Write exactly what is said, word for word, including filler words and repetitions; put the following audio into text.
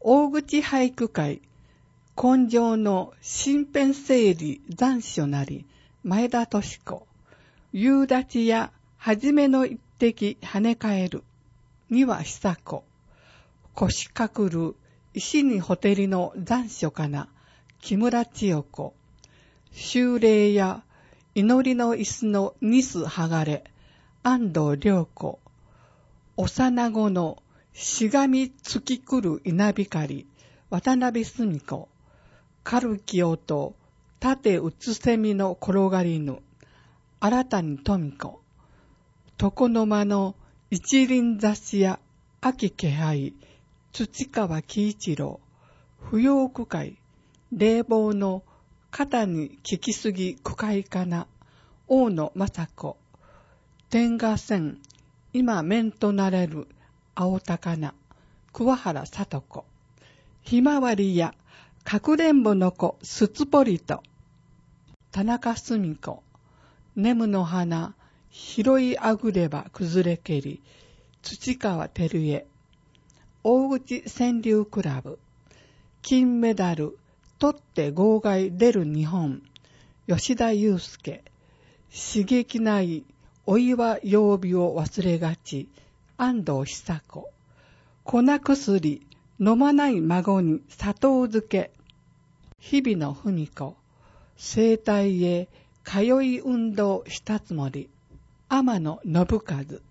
大口俳句会、根性の身辺整理残暑なり、前田敏子、夕立やはじめの一滴跳ね返る、には久子、腰かくる石にほてりの残暑かな、木村千代子、修礼や祈りの椅子のニス剥がれ、安藤良子、幼子のしがみつきくる稲光、渡辺澄子、軽き音、縦うつせみの転がりぬ、新たに富子、床の間の一輪雑誌や秋気配、土川喜一郎、不要区会、冷房の肩に聞きすぎ区会かな、大野雅子、天下線、今面となれる青高菜、桑原聡子、ひまわりやかくれんぼの子すつぽりと、田中澄子、眠の花、拾いあぐれば崩れけり、土川照江、大口川柳クラブ、金メダル、取って号外出る日本、吉田祐介、刺激ないお岩曜日を忘れがち、安藤久子、粉薬、飲まない孫に砂糖漬け、日々の文子、整体へ通い運動したつもり、天野信和、